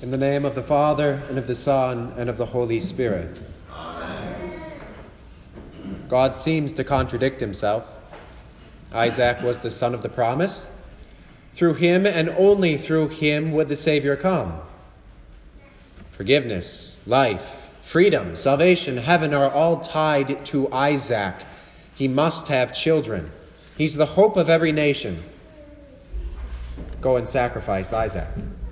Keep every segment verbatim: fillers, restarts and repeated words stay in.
In the name of the Father, and of the Son, and of the Holy Spirit. Amen. God seems to contradict himself. Isaac was the son of the promise. Through him, and only through him, would the Savior come. Forgiveness, life, freedom, salvation, heaven are all tied to Isaac. He must have children. He's the hope of every nation. Go and sacrifice Isaac.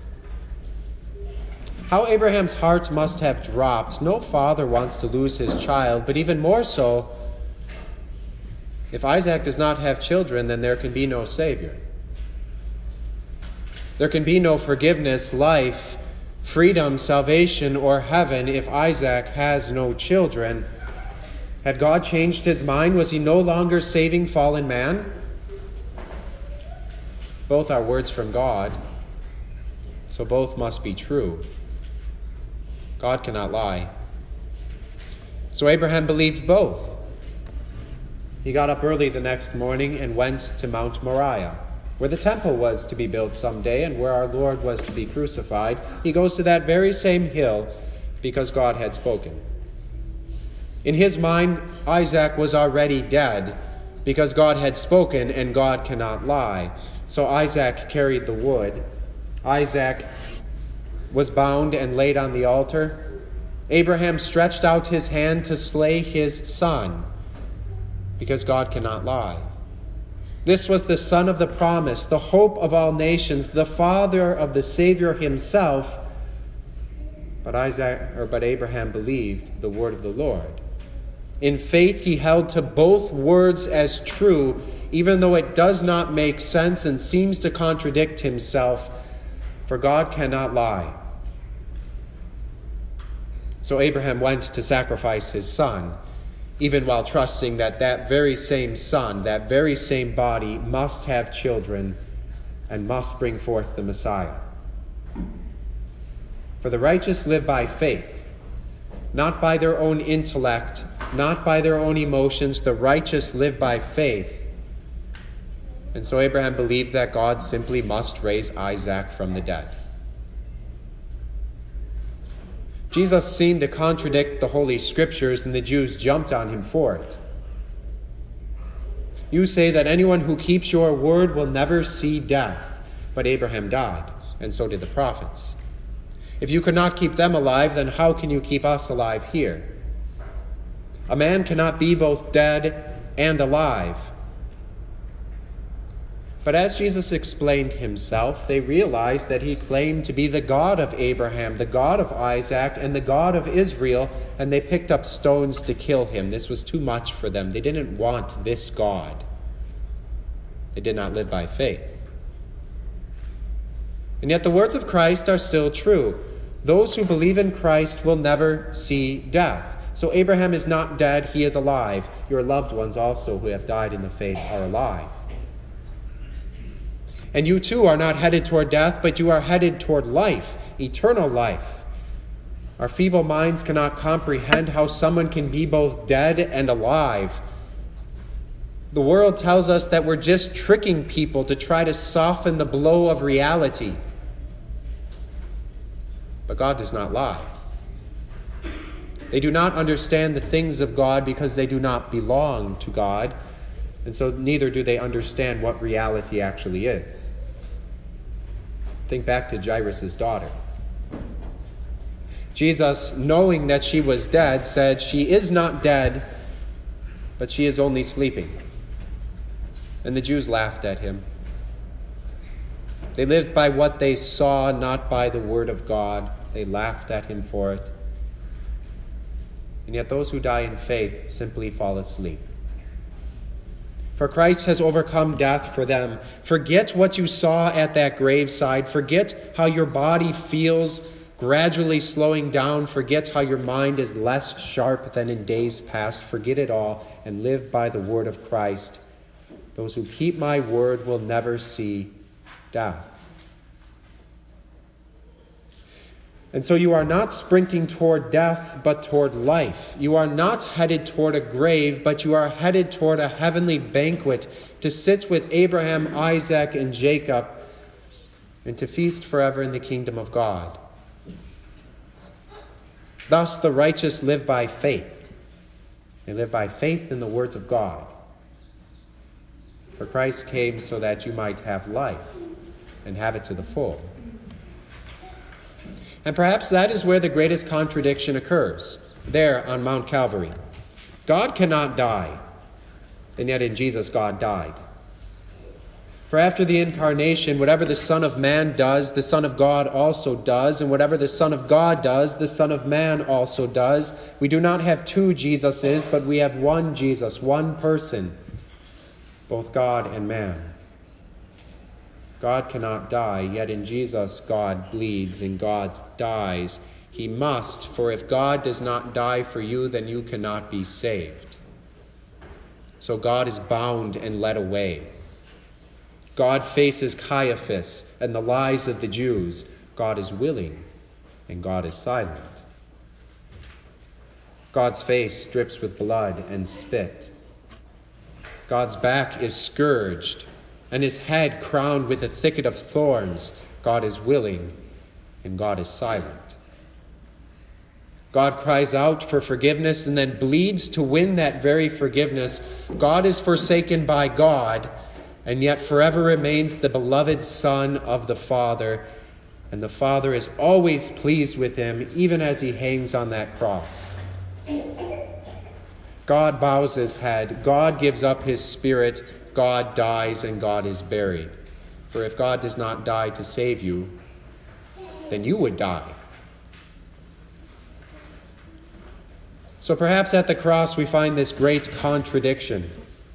How Abraham's heart must have dropped. No father wants to lose his child, but even more so, if Isaac does not have children, then there can be no Savior. There can be no forgiveness, life, freedom, salvation, or heaven if Isaac has no children. Had God changed his mind? Was he no longer saving fallen man? Both are words from God, so both must be true. God cannot lie. So Abraham believed both. He got up early the next morning and went to Mount Moriah, where the temple was to be built someday and where our Lord was to be crucified. He goes to that very same hill because God had spoken. In his mind, Isaac was already dead because God had spoken and God cannot lie. So Isaac carried the wood. Isaac was bound and laid on the altar. Abraham stretched out his hand to slay his son because God cannot lie. This was the son of the promise, the hope of all nations, the father of the Savior himself. But Isaac, or but Abraham believed the word of the Lord. In faith, he held to both words as true, even though it does not make sense and seems to contradict himself, for God cannot lie. So Abraham went to sacrifice his son, even while trusting that that very same son, that very same body, must have children and must bring forth the Messiah. For the righteous live by faith, not by their own intellect, not by their own emotions. The righteous live by faith. And so Abraham believed that God simply must raise Isaac from the dead. Jesus seemed to contradict the Holy Scriptures, and the Jews jumped on him for it. You say that anyone who keeps your word will never see death, but Abraham died, and so did the prophets. If you could not keep them alive, then how can you keep us alive here? A man cannot be both dead and alive. But as Jesus explained himself, they realized that he claimed to be the God of Abraham, the God of Isaac, and the God of Israel, and they picked up stones to kill him. This was too much for them. They didn't want this God. They did not live by faith. And yet the words of Christ are still true. Those who believe in Christ will never see death. So Abraham is not dead, he is alive. Your loved ones also who have died in the faith are alive. And you too are not headed toward death, but you are headed toward life, eternal life. Our feeble minds cannot comprehend how someone can be both dead and alive. The world tells us that we're just tricking people to try to soften the blow of reality. But God does not lie. They do not understand the things of God because they do not belong to God. And so neither do they understand what reality actually is. Think back to Jairus' daughter. Jesus, knowing that she was dead, said, "She is not dead, but she is only sleeping." And the Jews laughed at him. They lived by what they saw, not by the word of God. They laughed at him for it. And yet those who die in faith simply fall asleep. For Christ has overcome death for them. Forget what you saw at that graveside. Forget how your body feels gradually slowing down. Forget how your mind is less sharp than in days past. Forget it all and live by the word of Christ. Those who keep my word will never see death. And so you are not sprinting toward death, but toward life. You are not headed toward a grave, but you are headed toward a heavenly banquet to sit with Abraham, Isaac, and Jacob, and to feast forever in the kingdom of God. Thus the righteous live by faith. They live by faith in the words of God. For Christ came so that you might have life and have it to the full. And perhaps that is where the greatest contradiction occurs, there on Mount Calvary. God cannot die, and yet in Jesus God died. For after the incarnation, whatever the Son of Man does, the Son of God also does, and whatever the Son of God does, the Son of Man also does. We do not have two Jesuses, but we have one Jesus, one person, both God and man. God cannot die, yet in Jesus God bleeds and God dies. He must, for if God does not die for you, then you cannot be saved. So God is bound and led away. God faces Caiaphas and the lies of the Jews. God is willing and God is silent. God's face drips with blood and spit. God's back is scourged and his head crowned with a thicket of thorns. God is willing and God is silent. God cries out for forgiveness and then bleeds to win that very forgiveness. God is forsaken by God, and yet forever remains the beloved Son of the Father, and the Father is always pleased with him, even as he hangs on that cross. God bows his head, God gives up his spirit, God dies, and God is buried. For if God does not die to save you, then you would die. So perhaps at the cross we find this great contradiction.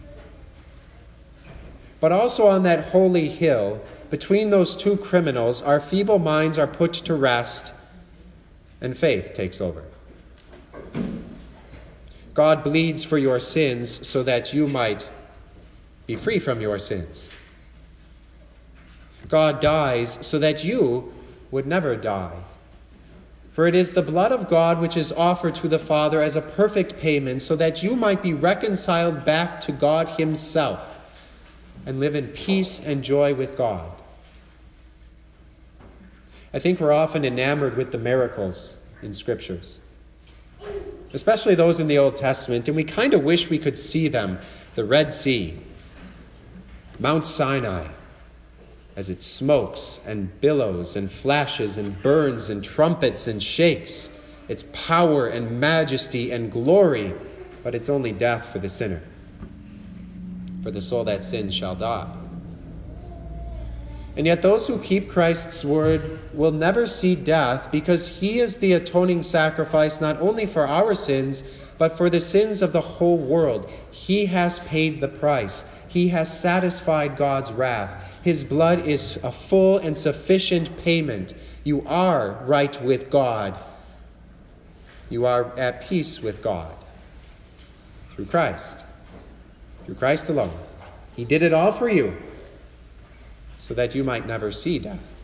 But also on that holy hill, between those two criminals, our feeble minds are put to rest, and faith takes over. God bleeds for your sins so that you might be free from your sins. God dies so that you would never die. For it is the blood of God which is offered to the Father as a perfect payment so that you might be reconciled back to God himself and live in peace and joy with God. I think we're often enamored with the miracles in Scriptures, especially those in the Old Testament, and we kind of wish we could see them. The Red Sea, Mount Sinai, as it smokes and billows and flashes and burns and trumpets and shakes, its power and majesty and glory, but it's only death for the sinner. For the soul that sins shall die. And yet those who keep Christ's word will never see death, because he is the atoning sacrifice not only for our sins, but for the sins of the whole world. He has paid the price. He has satisfied God's wrath. His blood is a full and sufficient payment. You are right with God. You are at peace with God through Christ. Through Christ alone. He did it all for you so that you might never see death.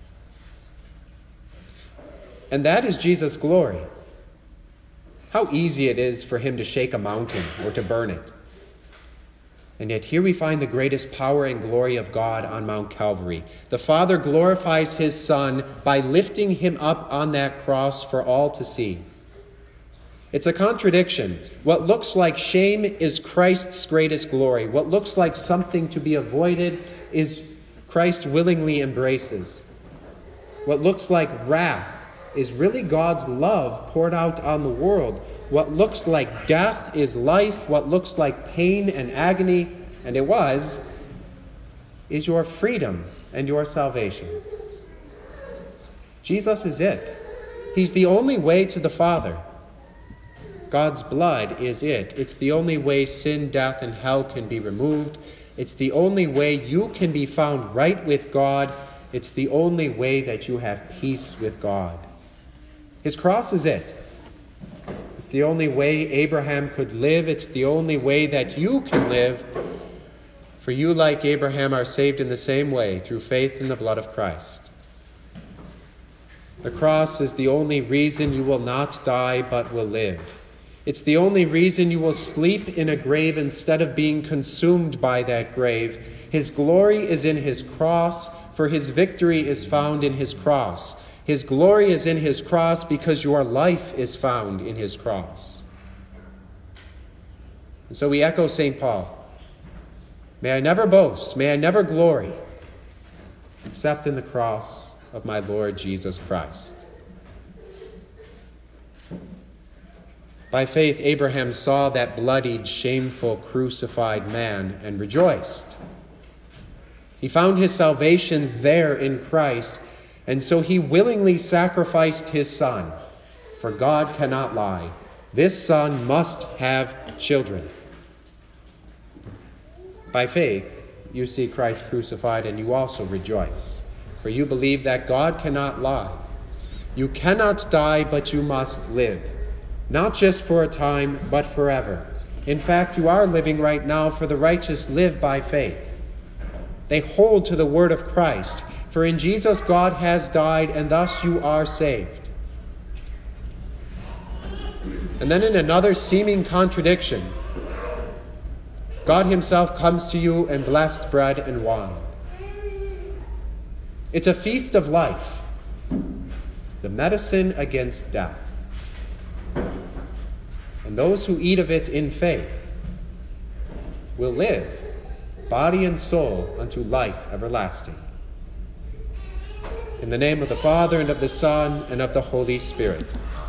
And that is Jesus' glory. How easy it is for him to shake a mountain or to burn it. And yet here we find the greatest power and glory of God on Mount Calvary. The Father glorifies his Son by lifting him up on that cross for all to see. It's a contradiction. What looks like shame is Christ's greatest glory. What looks like something to be avoided is Christ willingly embraces. What looks like wrath is really God's love poured out on the world. What looks like death is life. What looks like pain and agony, and it was, is your freedom and your salvation. Jesus is it. He's the only way to the Father. God's blood is it. It's the only way sin, death, and hell can be removed. It's the only way you can be found right with God. It's the only way that you have peace with God. His cross is it. It's the only way Abraham could live. It's the only way that you can live. For you, like Abraham, are saved in the same way, through faith in the blood of Christ. The cross is the only reason you will not die but will live. It's the only reason you will sleep in a grave instead of being consumed by that grave. His glory is in his cross, for his victory is found in his cross. His glory is in his cross because your life is found in his cross. And so we echo Saint Paul. May I never boast, may I never glory, except in the cross of my Lord Jesus Christ. By faith, Abraham saw that bloodied, shameful, crucified man and rejoiced. He found his salvation there in Christ, and so he willingly sacrificed his son. For God cannot lie. This son must have children. By faith, you see Christ crucified, and you also rejoice, for you believe that God cannot lie. You cannot die, but you must live, not just for a time, but forever. In fact, you are living right now, for the righteous live by faith. They hold to the word of Christ, for in Jesus God has died, and thus you are saved. And then in another seeming contradiction, God himself comes to you in blessed bread and wine. It's a feast of life, the medicine against death. And those who eat of it in faith will live, body and soul, unto life everlasting. In the name of the Father, and of the Son, and of the Holy Spirit.